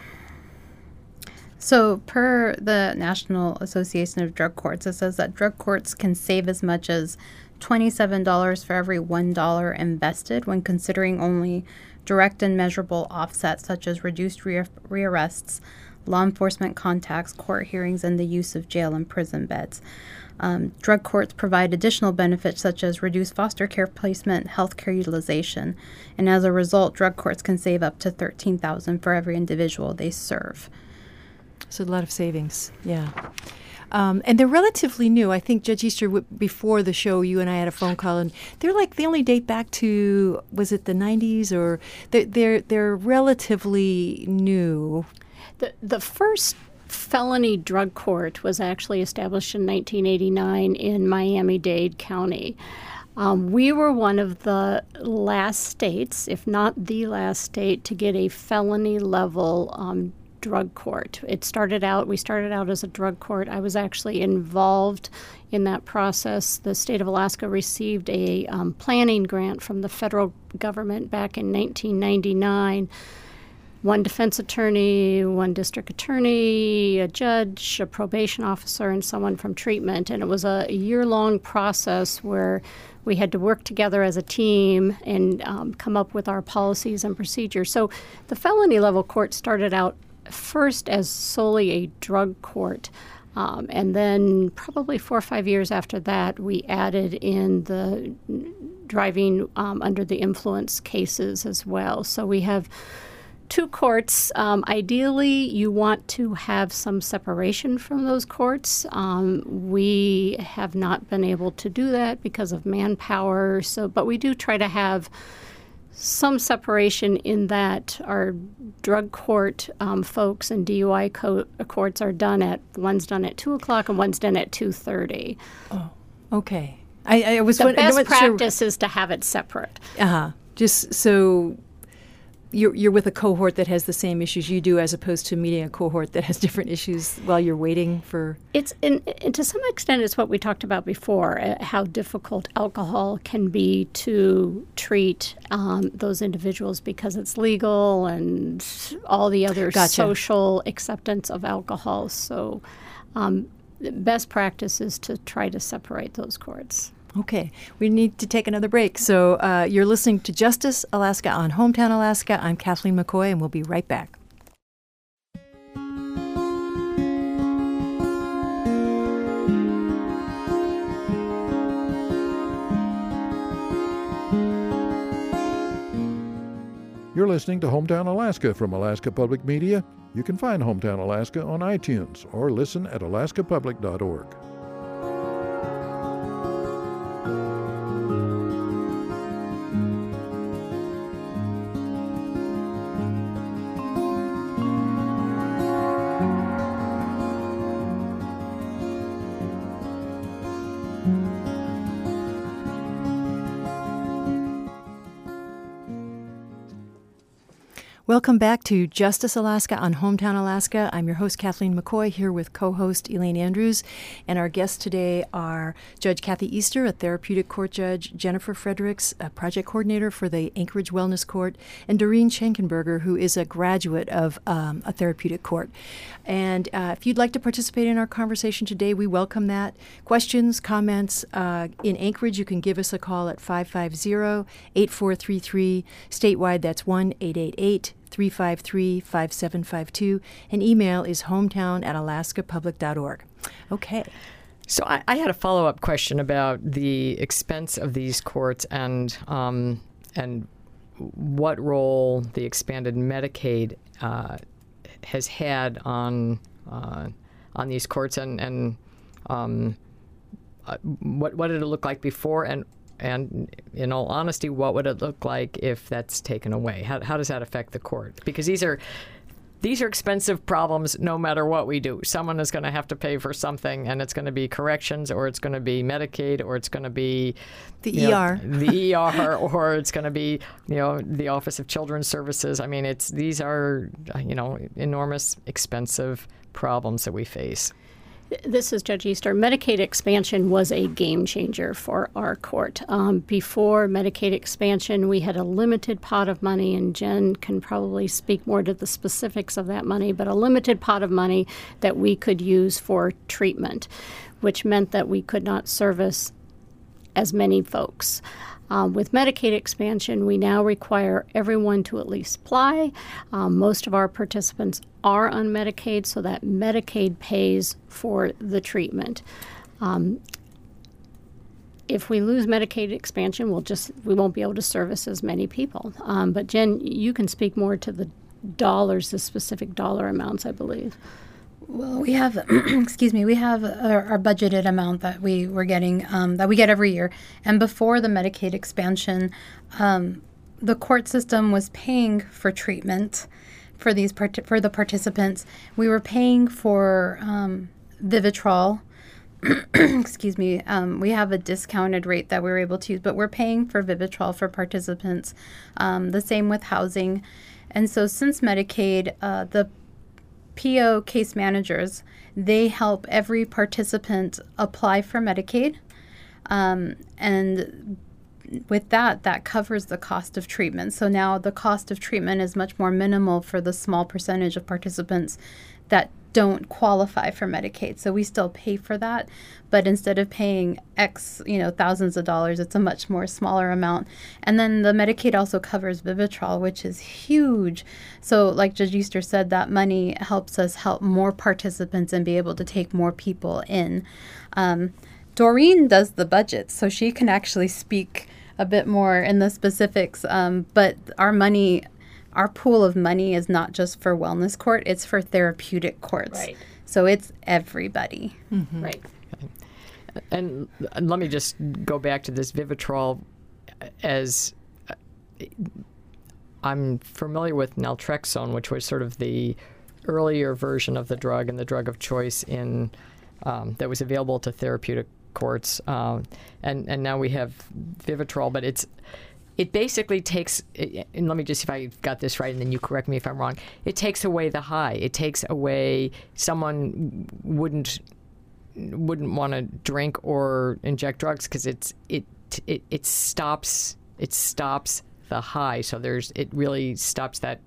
so per the National Association of Drug Courts, it says that drug courts can save as much as twenty-seven dollars for every one dollar invested when considering only direct and measurable offsets such as reduced re- rearrests, law enforcement contacts, court hearings, and the use of jail and prison beds. Um, drug courts provide additional benefits such as reduced foster care placement, health care utilization, and as a result, drug courts can save up to thirteen thousand dollars for every individual they serve.
So a lot of savings, yeah. Um, and they're relatively new. I think, Judge Easter, w- before the show, you and I had a phone call, and they're like, they only date back to, was it the nineties, or they're they're, they're relatively new.
The the first felony drug court was actually established in nineteen eighty-nine in Miami-Dade County. Um, we were one of the last states, if not the last state, to get a felony level um, drug court. It started out, we started out as a drug court. I was actually involved in that process. The state of Alaska received a um, planning grant from the federal government back in nineteen ninety-nine. One defense attorney, one district attorney, a judge, a probation officer, and someone from treatment. And it was a year-long process where we had to work together as a team and um, come up with our policies and procedures. So the felony level court started out first as solely a drug court. Um, and then probably four or five years after that, we added in the driving um, under the influence cases as well. So we have two courts. Um, ideally, you want to have some separation from those courts. Um, we have not been able to do that because of manpower. So, but we do try to have some separation in that our drug court um, folks and D U I co- courts are done at, one's done at two o'clock and one's done at two thirty.
Oh, okay. I, I was
The
won- I
best
wasn't
practice
sure.
is to have it separate.
Uh-huh. Just so you're, you're with a cohort that has the same issues you do, as opposed to meeting a cohort that has different issues while you're waiting for...
It's in, and to some extent, it's what we talked about before, uh, how difficult alcohol can be to treat um, those individuals because it's legal and all the other
Gotcha.
social acceptance of alcohol. So um, the best practice is to try to separate those courts.
Okay, we need to take another break. So uh, you're listening to Justice Alaska on Hometown Alaska. I'm Kathleen McCoy, and we'll be right back.
You're listening to Hometown Alaska from Alaska Public Media. You can find Hometown Alaska on iTunes or listen at alaska public dot org.
Welcome back to Justice Alaska on Hometown Alaska. I'm your host, Kathleen McCoy, here with co-host Elaine Andrews. And our guests today are Judge Kathy Easter, a therapeutic court judge, Jennifer Fredericks, a project coordinator for the Anchorage Wellness Court, and Doreen Schenkenberger, who is a graduate of um, a therapeutic court. And uh, if you'd like to participate in our conversation today, we welcome that. Questions, comments. Uh, in Anchorage, you can give us a call at five five zero, eight four three three. Statewide, that's one eight eight eight, three five three, five seven five two. And email is hometown at alaska public dot org. Okay.
So I, I had a follow-up question about the expense of these courts and um, and what role the expanded Medicaid uh, has had on uh, on these courts, and and um, uh, what what did it look like before, and and in all honesty, what would it look like if that's taken away? How how does that affect the court? Because these are These are expensive problems no matter what we do. Someone is going to have to pay for something, and it's going to be corrections, or it's going to be Medicaid, or it's going to be
the
you
E
know,
R.
the E R, or it's going to be, you know, the Office of Children's Services. I mean, it's these are, you know, enormous, expensive problems that we face.
This is Judge Easter. Medicaid expansion was a game changer for our court. Um, before Medicaid expansion, we had a limited pot of money, and Jen can probably speak more to the specifics of that money, but a limited pot of money that we could use for treatment, which meant that we could not service as many folks. Um, with Medicaid expansion, we now require everyone to at least apply. Um, most of our participants are on Medicaid, so that Medicaid pays for the treatment. Um, if we lose Medicaid expansion, we'll just we won't be able to service as many people. Um, but Jen, you can speak more to the dollars, the specific dollar amounts, I believe.
Well, we have, excuse me, we have our, our budgeted amount that we were getting, um, that we get every year. And before the Medicaid expansion, um, the court system was paying for treatment for these part- for the participants. We were paying for um, Vivitrol. Excuse me. Um, we have a discounted rate that we were able to use, but we're paying for Vivitrol for participants. Um, the same with housing. And so since Medicaid, uh, the P O case managers, they help every participant apply for Medicaid. Um, and with that, that covers the cost of treatment. So now the cost of treatment is much more minimal for the small percentage of participants that don't qualify for Medicaid. So we still pay for that, but instead of paying X, you know, thousands of dollars, it's a much more smaller amount. And then the Medicaid also covers Vivitrol, which is huge. So like Judge Easter said, that money helps us help more participants and be able to take more people in. Um, Doreen does the budget, so she can actually speak a bit more in the specifics, um, but our money Our pool of money is not just for wellness court, it's for therapeutic courts.
Right.
So it's everybody.
Mm-hmm. Right.
And let me just go back to this Vivitrol. As I'm familiar with naltrexone, which was sort of the earlier version of the drug and the drug of choice in um, that was available to therapeutic courts, uh, and and now we have Vivitrol, but it's it basically takes. And let me just see if I got this right, and then you correct me if I'm wrong. It takes away the high. It takes away someone wouldn't wouldn't want to drink or inject drugs because it's it it it stops it stops the high. So there's it really stops that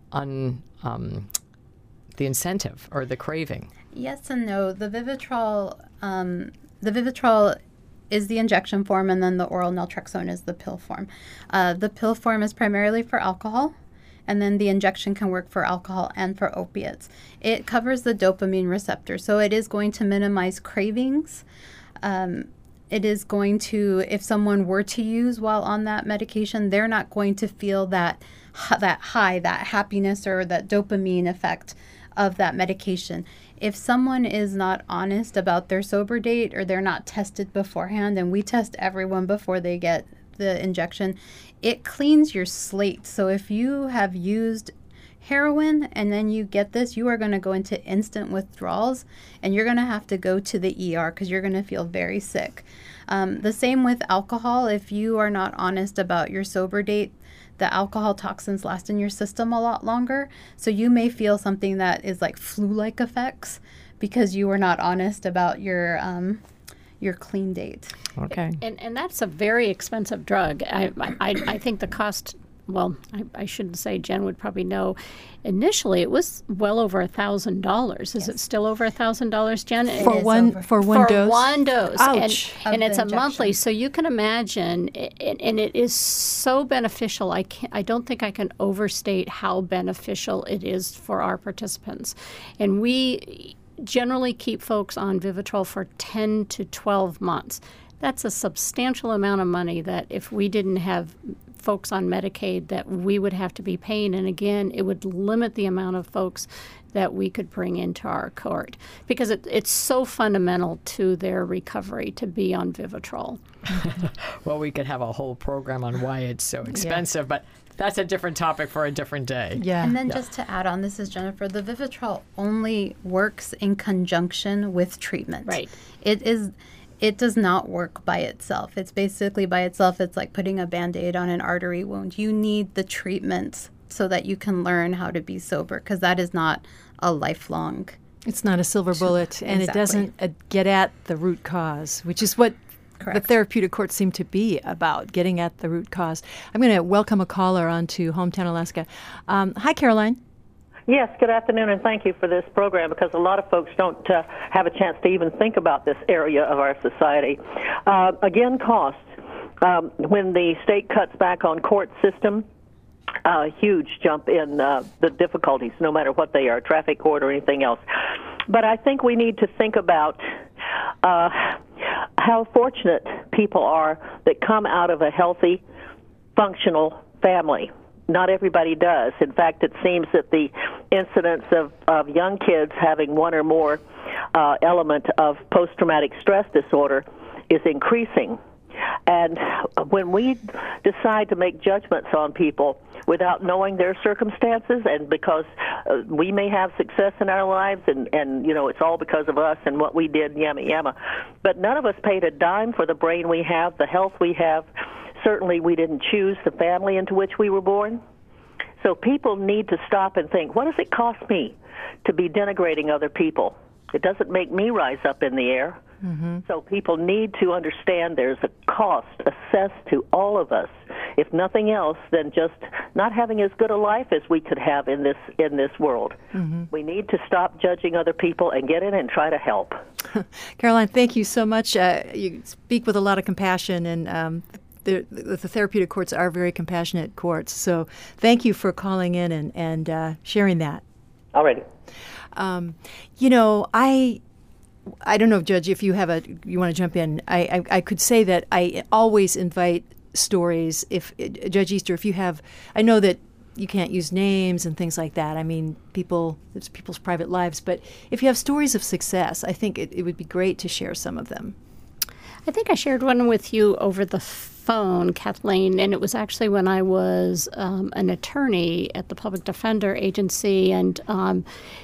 un um, the incentive or the craving.
Yes and no. The Vivitrol. Um, The Vivitrol is the injection form, and then the oral naltrexone is the pill form. Uh, the pill form is primarily for alcohol, and then the injection can work for alcohol and for opiates. It covers the dopamine receptor, so it is going to minimize cravings. Um, it is going to, if someone were to use while on that medication, they're not going to feel that that high, that happiness, or that dopamine effect of that medication. If someone is not honest about their sober date, or they're not tested beforehand, and we test everyone before they get the injection, it cleans your slate. So if you have used heroin and then you get this, you are going to go into instant withdrawals, and you're going to have to go to the E R because you're going to feel very sick. Um, the same with alcohol. If you are not honest about your sober date, the alcohol toxins last in your system a lot longer. So you may feel something that is like flu-like effects because you were not honest about your um, your clean date.
Okay.
And and that's a very expensive drug. I I, I think the cost, well, I, I shouldn't say, Jen would probably know. Initially, it was well over a thousand dollars. Is
Yes.
it still over a thousand dollars, Jen?
It
For
is
one
over.
for one
for
dose.
one dose.
Ouch.
And, and
Of
it's
the
a monthly,
injection.
so you can imagine, and, and it is so beneficial. I can't, I don't think I can overstate how beneficial it is for our participants. And we generally keep folks on Vivitrol for ten to twelve months. That's a substantial amount of money that if we didn't have folks on Medicaid that we would have to be paying. And again, it would limit the amount of folks that we could bring into our court because it, it's so fundamental to their recovery to be on Vivitrol.
Well, we could have a whole program on why it's so expensive, but that's a different topic for a different day.
Yeah.
And then
Yeah.
just to add on, this is Jennifer, the Vivitrol only works in conjunction with treatment.
Right.
It is... It does not work by itself. It's basically by itself, it's like putting a Band-Aid on an artery wound. You need the treatment so that you can learn how to be sober, because that is not a lifelong.
It's not a silver bullet, and it
Exactly.
doesn't uh, get at the root cause, which is what
Correct.
the therapeutic courts seem to be about, getting at the root cause. I'm going to welcome a caller onto Hometown Alaska. Um, hi, Caroline.
Yes, good afternoon, and thank you for this program, because a lot of folks don't uh, have a chance to even think about this area of our society. Uh, again, cost. Um, when the state cuts back on court system, a huge jump in uh, the difficulties, no matter what they are, traffic court or anything else. But I think we need to think about uh, how fortunate people are that come out of a healthy, functional family. Not everybody does. In fact, it seems that the incidence of, of young kids having one or more uh, element of post-traumatic stress disorder is increasing. And when we decide to make judgments on people without knowing their circumstances, and because uh, we may have success in our lives, and, and, you know, it's all because of us and what we did, yamma, yamma, but none of us paid a dime for the brain we have, the health we have. Certainly we didn't choose the family into which we were born. So people need to stop and think, what does it cost me to be denigrating other people? It doesn't make me rise up in the air. Mm-hmm. So people need to understand there's a cost assessed to all of us, if nothing else than just not having as good a life as we could have in this in this world. Mm-hmm. We need to stop judging other people and get in and try to help.
Caroline, thank you so much. Uh, you speak with a lot of compassion, and um, the, the therapeutic courts are very compassionate courts. So thank you for calling in and, and uh, sharing that.
All righty.
Um, you know, I... I don't know, Judge, if you have a, you want to jump in. I, I, I could say that I always invite stories. If Judge Easter, if you have, I know that you can't use names and things like that. I mean, people, it's people's private lives. But if you have stories of success, I think it, it would be great to share some of them.
I think I shared one with you over the phone, Kathleen, and it was actually when I was um, an attorney at the Public Defender Agency, and um,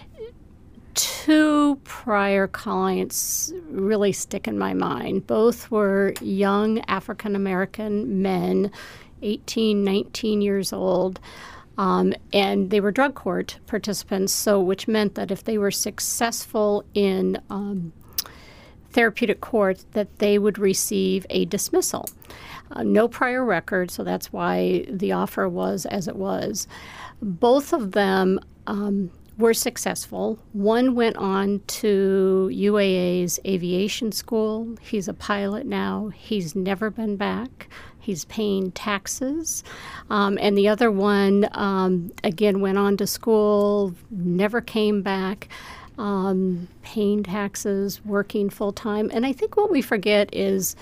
two prior clients really stick in my mind. Both were young African American men, eighteen, nineteen years old, um, and they were drug court participants, so which meant that if they were successful in um, therapeutic court, that they would receive a dismissal. Uh, no prior record, so that's why the offer was as it was. Both of them um, were successful. One went on to U A A's aviation school. He's a pilot now. He's never been back. He's paying taxes. Um, and the other one, um, again, went on to school, never came back, um, paying taxes, working full-time. And I think what we forget is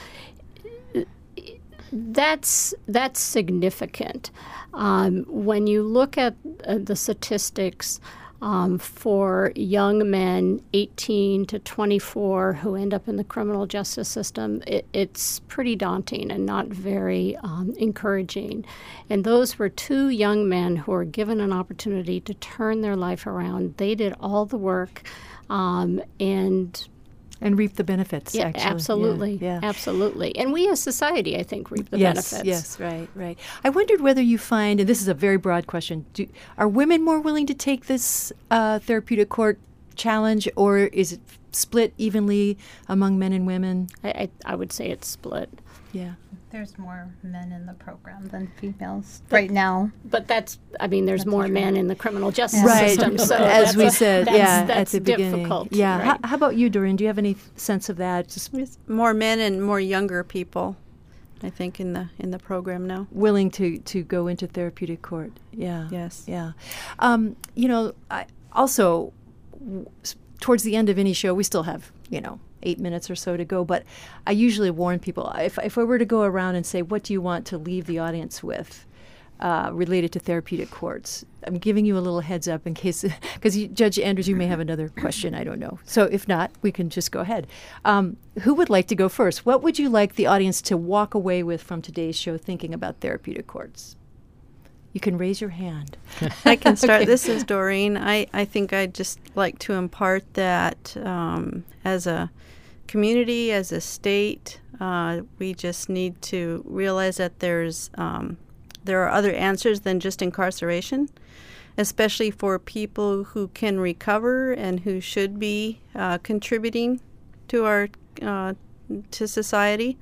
that's, that's significant. Um, when you look at uh, the statistics, Um, for young men eighteen to twenty-four who end up in the criminal justice system, it, it's pretty daunting and not very um, encouraging. And those were two young men who were given an opportunity to turn their life around. They did all the work um, and
And reap the benefits,
yeah,
actually.
absolutely,
Yeah, yeah.
absolutely. And we as society, I think, reap the
yes,
benefits.
Yes, right, right. I wondered whether you find, and this is a very broad question, do, are women more willing to take this uh, therapeutic court challenge, or is it split evenly among men and women?
I, I, I would say it's split.
Yeah.
There's more men in the program than females right now.
But that's, I mean, there's
That's
more
true.
men in the criminal justice
Right,
system. So
as
that's
we
a-
said,
that's,
yeah,
that's
at the beginning.
difficult.
Yeah.
right.
How, how about you, Doreen? Do you have any sense of that? Just
More men and more younger people, I think, in the in the program now.
willing to, to go into therapeutic court. Yeah.
Yes.
Yeah. Um, you know, I also, w- s- towards the end of any show, we still have, you know, eight minutes or so to go, but I usually warn people, if, if I were to go around and say, what do you want to leave the audience with uh, related to therapeutic courts? I'm giving you a little heads up in case, because Judge Andrews, you may have another question, I don't know. So if not, we can just go ahead. Um, who would like to go first? What would you like the audience to walk away with from today's show thinking about therapeutic courts? You can raise your hand.
I can start.
Okay.
This is Doreen. I, I think I'd just like to impart that um, as a community, as a state, uh, we just need to realize that there's um, there are other answers than just incarceration, especially for people who can recover and who should be uh, contributing to our uh, to society.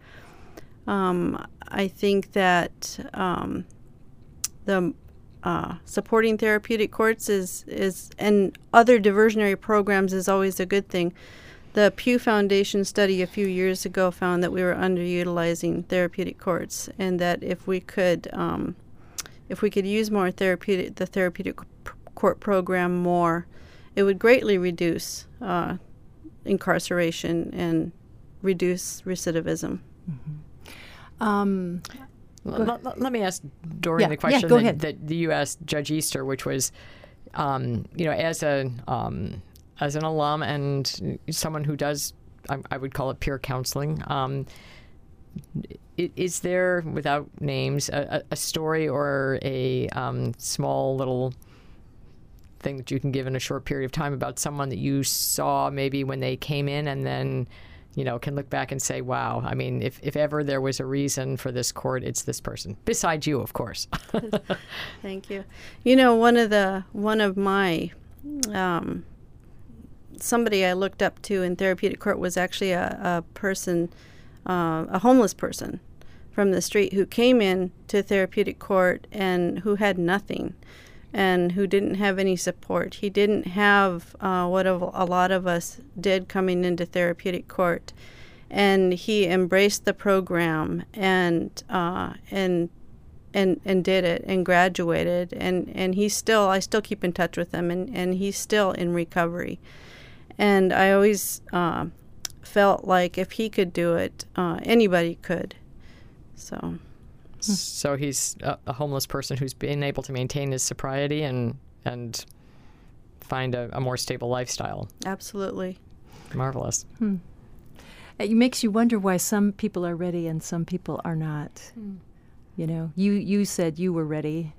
Um, I think that um, the uh, supporting therapeutic courts is is and other diversionary programs is always a good thing. The Pew Foundation study a few years ago found that we were underutilizing therapeutic courts, and that if we could, um, if we could use more therapeutic, the therapeutic p- court program more, it would greatly reduce uh, incarceration and reduce recidivism.
Um,
L- l- let me ask Doreen
Yeah,
the
yeah,
question
go
that,
ahead.
that you asked Judge Easter, which was, um, you know, as a um, as an alum and someone who does, I, I would call it peer counseling. Um, i- is there, without names, a, a a story or a um, small little thing that you can give in a short period of time about someone that you saw maybe when they came in and then, you know, can look back and say, wow, I mean, if, if ever there was a reason for this court, it's this person. Besides you, of course.
Thank you. You know, one of the one of my um, somebody I looked up to in therapeutic court was actually a, a person, uh, a homeless person from the street who came in to therapeutic court and who had nothing and who didn't have any support. He didn't have uh, what a, a lot of us did coming into therapeutic court. And he embraced the program and uh, and and and did it and graduated. And, and he's still, I still keep in touch with him, and, and he's still in recovery. And I always uh, felt like if he could do it, uh, anybody could. So...
So he's a, a homeless person who's been able to maintain his sobriety and and find a, a more stable lifestyle.
Absolutely.
Marvelous.
Hmm. It makes you wonder why some people are ready and some people are not. Mm. You know, you, you said you were ready,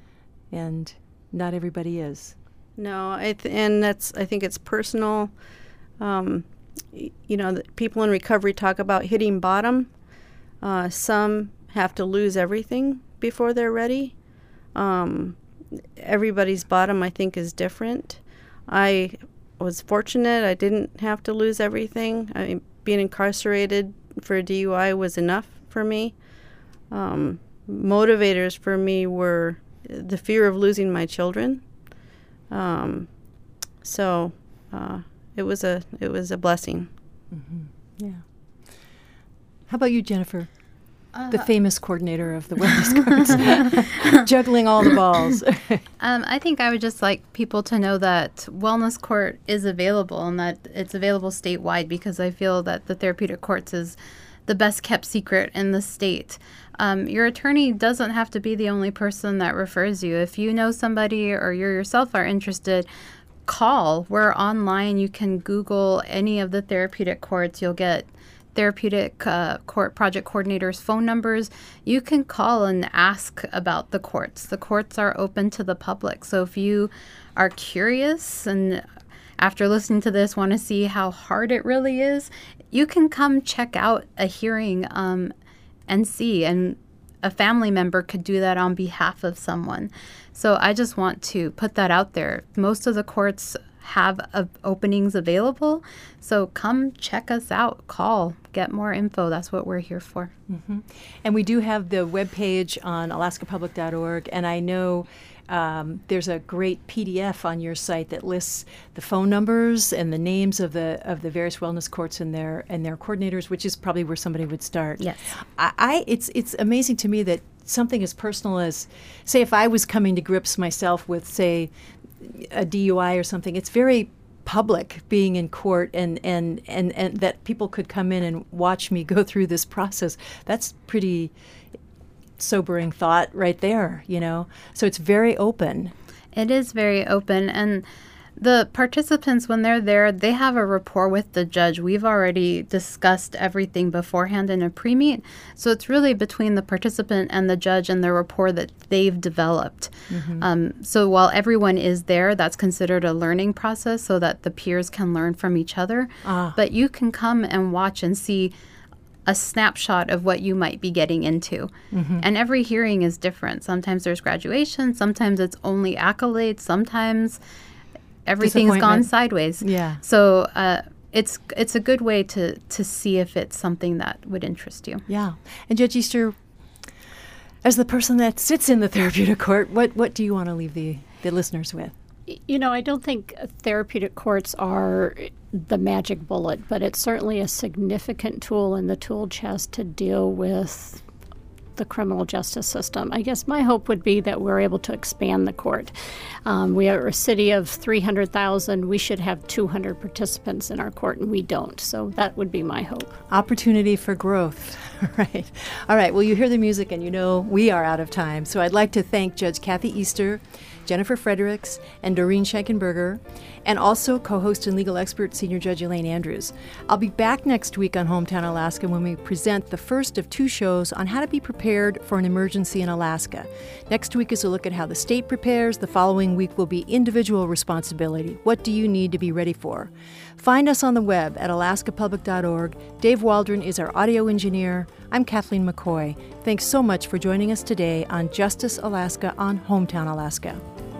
and not everybody is.
No, I th- and that's I think it's personal. Um, y- you know, the people in recovery talk about hitting bottom. Uh, some have to lose everything before they're ready. Um, everybody's bottom, I think, is different. I was fortunate. I didn't have to lose everything. I, being incarcerated for a D U I was enough for me. Um, motivators for me were the fear of losing my children. Um, so uh, it was a it was a blessing.
Mm-hmm. Yeah. How about you, Jennifer?
Uh,
the famous coordinator of the wellness courts, juggling all the balls.
um, I think I would just like people to know that wellness court is available and that it's available statewide, because I feel that the therapeutic courts is the best kept secret in the state. Um, your attorney doesn't have to be the only person that refers you. If you know somebody or you yourself are interested, call. We're online. You can Google any of the therapeutic courts. You'll get therapeutic uh, court project coordinators' phone numbers. You can call and ask about the courts. The courts are open to the public. So if you are curious and after listening to this want to see how hard it really is, you can come check out a hearing um, and see. And a family member could do that on behalf of someone. So I just want to put that out there. Most of the courts have uh, openings available. So come check us out, call, get more info. That's what we're here for.
Mm-hmm. And we do have the webpage on alaska public dot org. And I know um, there's a great P D F on your site that lists the phone numbers and the names of the of the various wellness courts and their and their coordinators, which is probably where somebody would start.
Yes.
I, I it's it's amazing to me that something as personal as, say, if I was coming to grips myself with, say, a D U I or something, it's very public being in court, and, and, and, and that people could come in and watch me go through this process. That's pretty sobering thought right there, you know? So it's very open.
It is very open. And the participants, when they're there, they have a rapport with the judge. We've already discussed everything beforehand in a pre-meet. So it's really between the participant and the judge and the rapport that they've developed. Mm-hmm. Um, so while everyone is there, that's considered a learning process so that the peers can learn from each other. Ah. But you can come and watch and see a snapshot of what you might be getting into. Mm-hmm. And every hearing is different. Sometimes there's graduation. Sometimes it's only accolades. Sometimes everything's gone sideways.
Yeah.
So uh, it's it's a good way to, to see if it's something that would interest you.
Yeah. And Judge Easter, as the person that sits in the therapeutic court, what, what do you want to leave the, the listeners with?
You know, I don't think therapeutic courts are the magic bullet, but it's certainly a significant tool in the tool chest to deal with the criminal justice system. I guess my hope would be that we're able to expand the court. Um, we are a city of three hundred thousand. We should have two hundred participants in our court, and we don't. So that would be my hope.
Opportunity for growth. Right. All right. Well, you hear the music, and you know we are out of time. So I'd like to thank Judge Kathy Easter, Jennifer Fredericks, and Doreen Schenkenberger, and also co-host and legal expert Senior Judge Elaine Andrews. I'll be back next week on Hometown Alaska when we present the first of two shows on how to be prepared for an emergency in Alaska. Next week is a look at how the state prepares. The following week will be individual responsibility. What do you need to be ready for? Find us on the web at alaska public dot org. Dave Waldron is our audio engineer. I'm Kathleen McCoy. Thanks so much for joining us today on Justice Alaska on Hometown Alaska.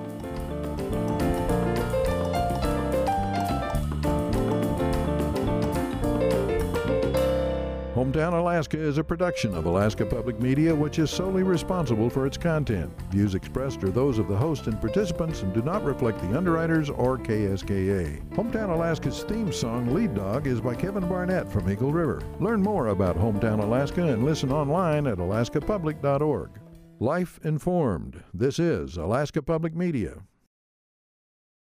Hometown Alaska is a production of Alaska Public Media, which is solely responsible for its content. Views expressed are those of the host and participants and do not reflect the underwriters or K S K A. Hometown Alaska's theme song, Lead Dog, is by Kevin Barnett from Eagle River. Learn more about Hometown Alaska and listen online at alaska public dot org. Life informed. This is Alaska Public Media.